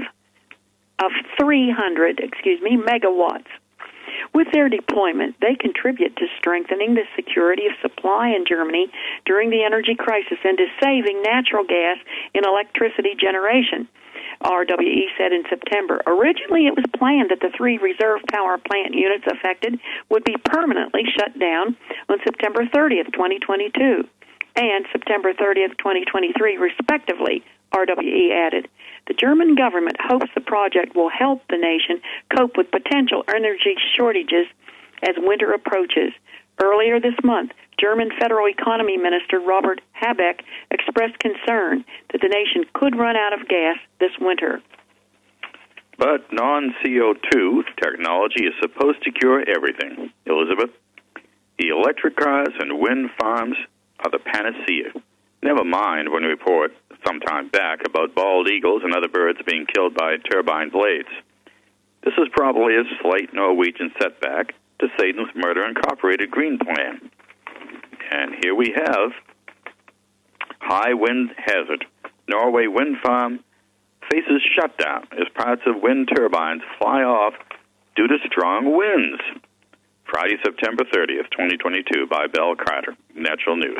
of three hundred, excuse me, megawatts. With their deployment, they contribute to strengthening the security of supply in Germany during the energy crisis and to saving natural gas in electricity generation, R W E said in September. Originally, it was planned that the three reserve power plant units affected would be permanently shut down on September thirtieth, twenty twenty-two. and September thirtieth, twenty twenty-three, respectively, R W E added. The German government hopes the project will help the nation cope with potential energy shortages as winter approaches. Earlier this month, German Federal Economy Minister Robert Habeck expressed concern that the nation could run out of gas this winter. But non-C O two technology is supposed to cure everything. Elizabeth, the electric cars and wind farms are the panacea. Never mind when we report some time back about bald eagles and other birds being killed by turbine blades. This is probably a slight Norwegian setback to Satan's Murder Incorporated Green Plan. And here we have high wind hazard. Norway wind farm faces shutdown as parts of wind turbines fly off due to strong winds. Friday, September thirtieth, twenty twenty-two, by Bell Carter, Natural News.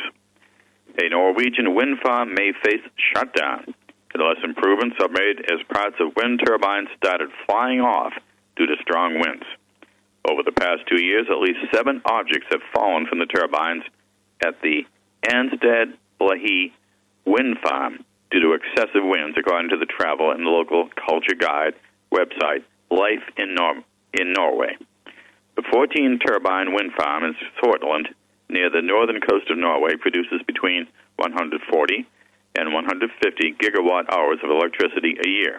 A Norwegian wind farm may face shutdown unless improvements are made as parts of wind turbines started flying off due to strong winds. Over the past two years, at least seven objects have fallen from the turbines at the Ansted Blahi wind farm due to excessive winds, according to the travel and local culture guide website Life in, Nor- in Norway. The fourteen-turbine wind farm in Sortland, near the northern coast of Norway, produces between one hundred forty and one hundred fifty gigawatt hours of electricity a year.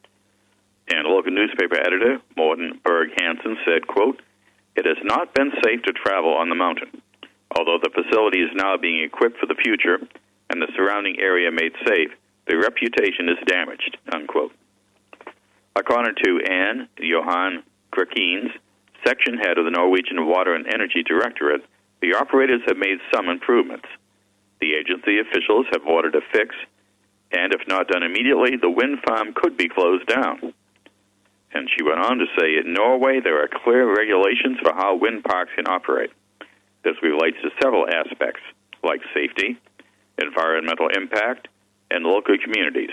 And local newspaper editor Morten Berg Hansen said, quote, "It has not been safe to travel on the mountain. Although the facility is now being equipped for the future and the surrounding area made safe, the reputation is damaged," unquote. According to Anne Johan Krakins, section head of the Norwegian Water and Energy Directorate, the operators have made some improvements. The agency officials have ordered a fix, and if not done immediately, the wind farm could be closed down. And she went on to say, in Norway, there are clear regulations for how wind parks can operate. This relates to several aspects, like safety, environmental impact, and local communities.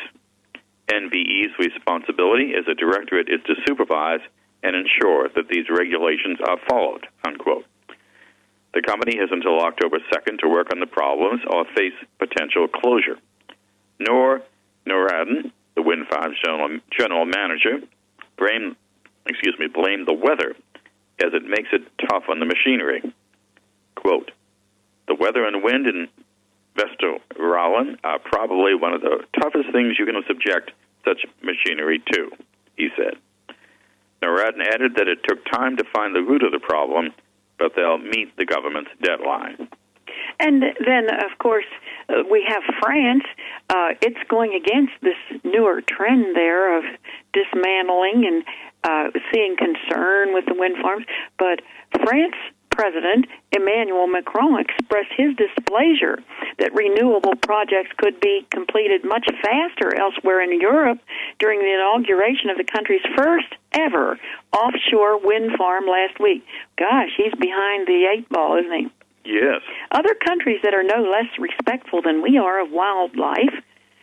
N V E's responsibility as a directorate is to supervise and ensure that these regulations are followed, unquote. The company has until October second to work on the problems or face potential closure. Nor Noraden, the wind farm's general, general manager, blame, excuse me, blamed the weather as it makes it tough on the machinery. Quote, "The weather and wind in Vesterålen are probably one of the toughest things you can subject such machinery to," he said. Noraden added that it took time to find the root of the problem, but they'll meet the government's deadline. And then, of course, uh, we have France. Uh, it's going against this newer trend there of dismantling and uh, seeing concern with the wind farms. But France President Emmanuel Macron expressed his displeasure that renewable projects could be completed much faster elsewhere in Europe during the inauguration of the country's first ever offshore wind farm last week. Gosh, he's behind the eight ball, isn't he? Yes. Other countries that are no less respectful than we are of wildlife,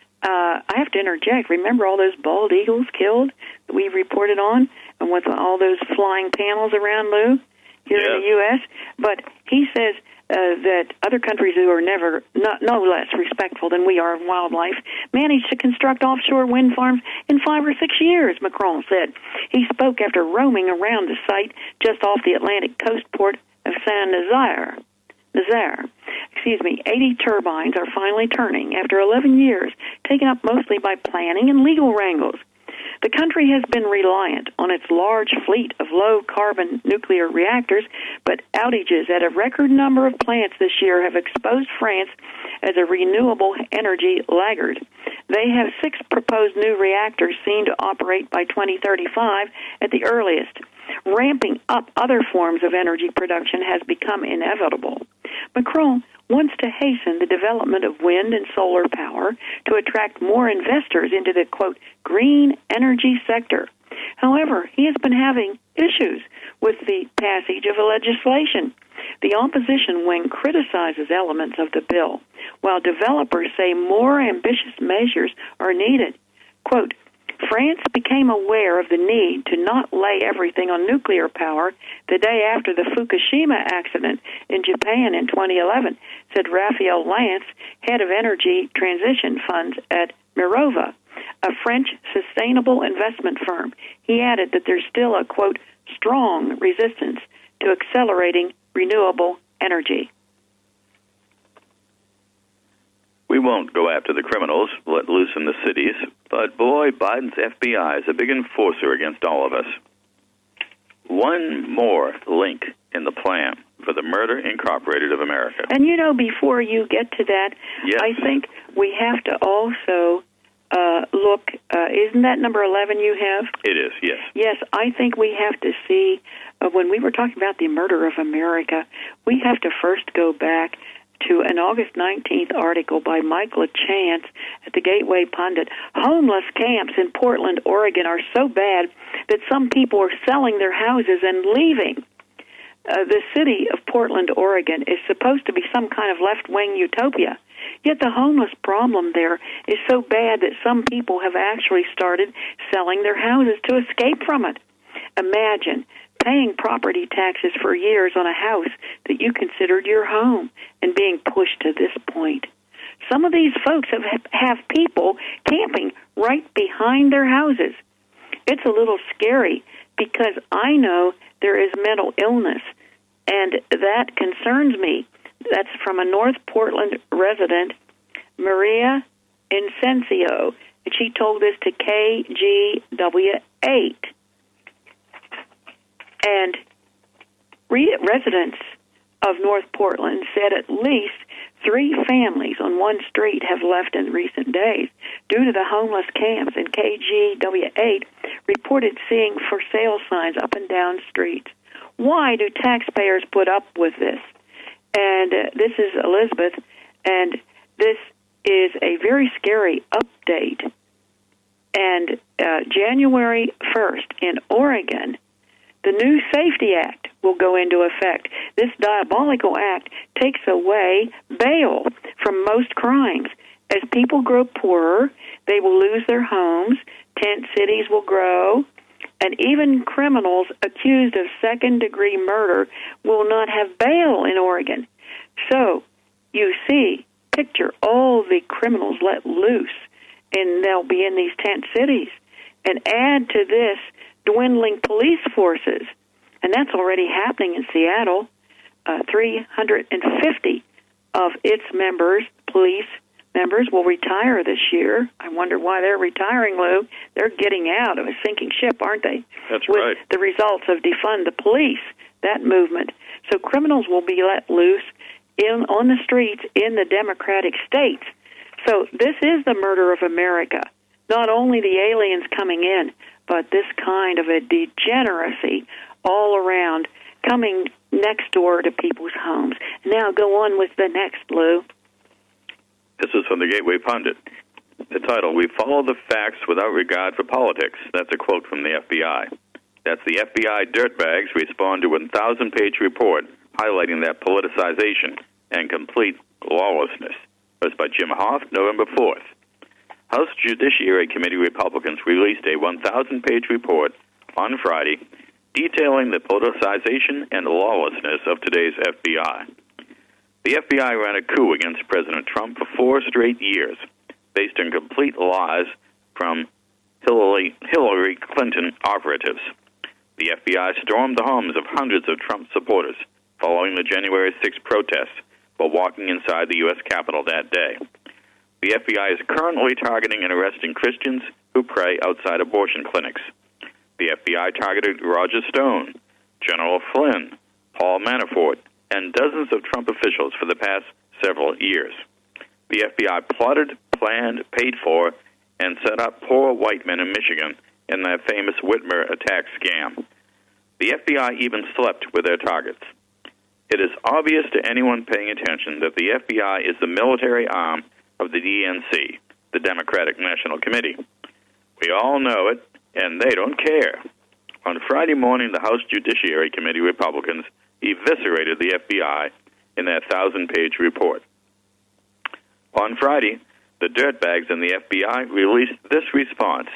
uh, I have to interject. Remember all those bald eagles killed that we reported on, and with all those flying panels around, Lou, here yes. in the U S? But he says uh, that other countries who are never, not, no less respectful than we are of wildlife, managed to construct offshore wind farms in five or six years, Macron said. He spoke after roaming around the site just off the Atlantic coast port of Saint-Nazaire. Nazaire. Excuse me, eighty turbines are finally turning after eleven years, taken up mostly by planning and legal wrangles. The country has been reliant on its large fleet of low-carbon nuclear reactors, but outages at a record number of plants this year have exposed France as a renewable energy laggard. They have six proposed new reactors seen to operate by twenty thirty-five at the earliest. Ramping up other forms of energy production has become inevitable. Macron wants to hasten the development of wind and solar power to attract more investors into the, quote, green energy sector. However, he has been having issues with the passage of legislation. The opposition wing criticizes elements of the bill, while developers say more ambitious measures are needed. Quote, France became aware of the need to not lay everything on nuclear power the day after the Fukushima accident in Japan in twenty eleven, said Raphael Lance, head of energy transition funds at Mirova, a French sustainable investment firm. He added that there's still a, quote, strong resistance to accelerating renewable energy. We won't go after the criminals let loose in the cities, but boy, Biden's F B I is a big enforcer against all of us. One more link in the plan for the Murder Incorporated of America. And you know, before you get to that, yes. I think we have to also uh, look, uh, isn't that number eleven you have? It is, yes. Yes, I think we have to see, uh, when we were talking about the murder of America, we have to first go back to an August nineteenth article by Michael Chance at the Gateway Pundit. Homeless camps in Portland, Oregon are so bad that some people are selling their houses and leaving. Uh, the city of Portland, Oregon is supposed to be some kind of left-wing utopia. Yet the homeless problem there is so bad that some people have actually started selling their houses to escape from it. Imagine paying property taxes for years on a house that you considered your home and being pushed to this point. Some of these folks have have people camping right behind their houses. It's a little scary because I know there is mental illness, and that concerns me. That's from a North Portland resident, Maria Incencio, and she told this to K G W eight. And re- residents of North Portland said at least three families on one street have left in recent days due to the homeless camps, and K G W eight reported seeing for sale signs up and down streets. Why do taxpayers put up with this? And uh, this is Elizabeth, and this is a very scary update. And uh, January first in Oregon, the new Safety Act will go into effect. This diabolical act takes away bail from most crimes. As people grow poorer, they will lose their homes, tent cities will grow, and even criminals accused of second-degree murder will not have bail in Oregon. So, you see, picture all the criminals let loose, and they'll be in these tent cities. And add to this dwindling police forces, and that's already happening in Seattle. Uh, three hundred fifty of its members, police members, will retire this year. I wonder why they're retiring, Lou. They're getting out of a sinking ship, aren't they? That's With right. the results of defund the police, that movement. So criminals will be let loose in on the streets in the Democratic states. So this is the murder of America. Not only the aliens coming in, but this kind of a degeneracy all around coming next door to people's homes. Now go on with the next, Lou. This is from the Gateway Pundit. The title, "We Follow the Facts Without Regard for Politics." That's a quote from the F B I. That's the F B I dirtbags respond to a one thousand page report highlighting that politicization and complete lawlessness. It was by Jim Hoft, November fourth. House Judiciary Committee Republicans released a one thousand page report on Friday detailing the politicization and lawlessness of today's F B I. The F B I ran a coup against President Trump for four straight years, based on complete lies from Hillary, Hillary Clinton operatives. The F B I stormed the homes of hundreds of Trump supporters following the January sixth protests while walking inside the U S Capitol that day. The F B I is currently targeting and arresting Christians who pray outside abortion clinics. The F B I targeted Roger Stone, General Flynn, Paul Manafort, and dozens of Trump officials for the past several years. The F B I plotted, planned, paid for, and set up poor white men in Michigan in that famous Whitmer attack scam. The F B I even slept with their targets. It is obvious to anyone paying attention that the F B I is the military arm of the D N C, the Democratic National Committee. We all know it, and they don't care. On Friday morning, the House Judiciary Committee Republicans eviscerated the F B I in that one thousand page report. On Friday, the dirtbags in the F B I released this response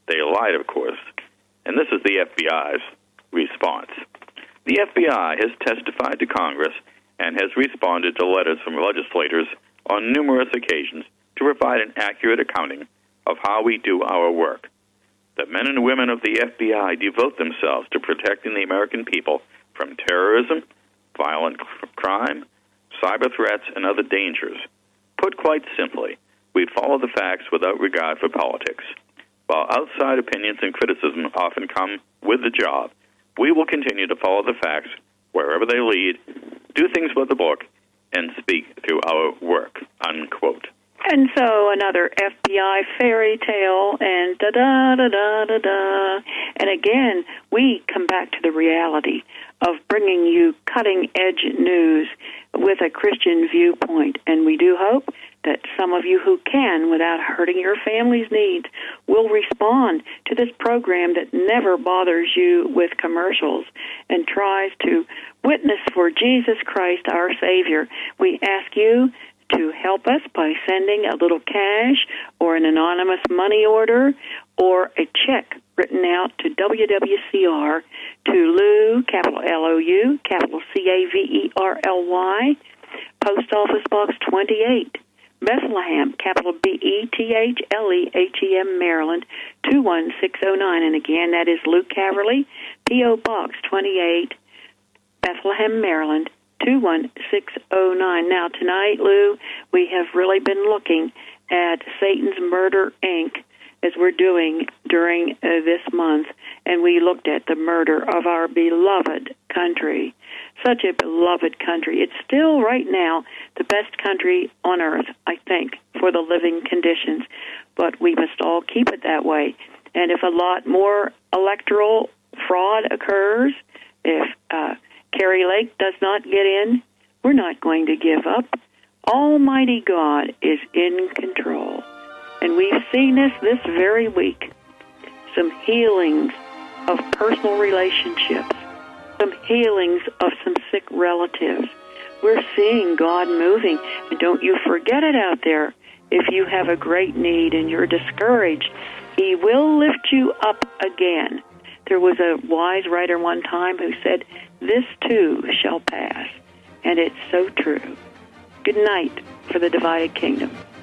They lied, of course. And this is the F B I's response. The F B I has testified to Congress and has responded to letters from legislators on numerous occasions to provide an accurate accounting of how we do our work. The men and women of the F B I devote themselves to protecting the American people from terrorism, violent crime, cyber threats, and other dangers. Put quite simply, we follow the facts without regard for politics. While outside opinions and criticism often come with the job, we will continue to follow the facts wherever they lead, do things by the book, and speak through our work, unquote. And so another F B I fairy tale, and da-da-da-da-da-da. And again, we come back to the reality of bringing you cutting-edge news with a Christian viewpoint. And we do hope that some of you who can, without hurting your family's needs, will respond to this program that never bothers you with commercials and tries to witness for Jesus Christ, our Savior. We ask you to help us by sending a little cash or an anonymous money order or a check written out to W W C R to Lou, capital L O U, capital C A V E R L Y, Post Office Box twenty-eight, Bethlehem, capital B E T H L E H E M, Maryland, two one six oh nine. And again, that is Lou Caverly, P O Box twenty-eight, Bethlehem, Maryland, two one six oh nine. Now, tonight, Lou, we have really been looking at Satan's Murder, Incorporated, as we're doing during uh, this month, and we looked at the murder of our beloved country. Such a beloved country. It's still, right now, the best country on earth, I think, for the living conditions, but we must all keep it that way. And if a lot more electoral fraud occurs, if uh, Kari Lake does not get in, we're not going to give up. Almighty God is in control. And we've seen this this very week. Some healings of personal relationships. Some healings of some sick relatives. We're seeing God moving. And don't you forget it out there. If you have a great need and you're discouraged, He will lift you up again. There was a wise writer one time who said, "This too shall pass." And it's so true. Good night for the Divided Kingdom.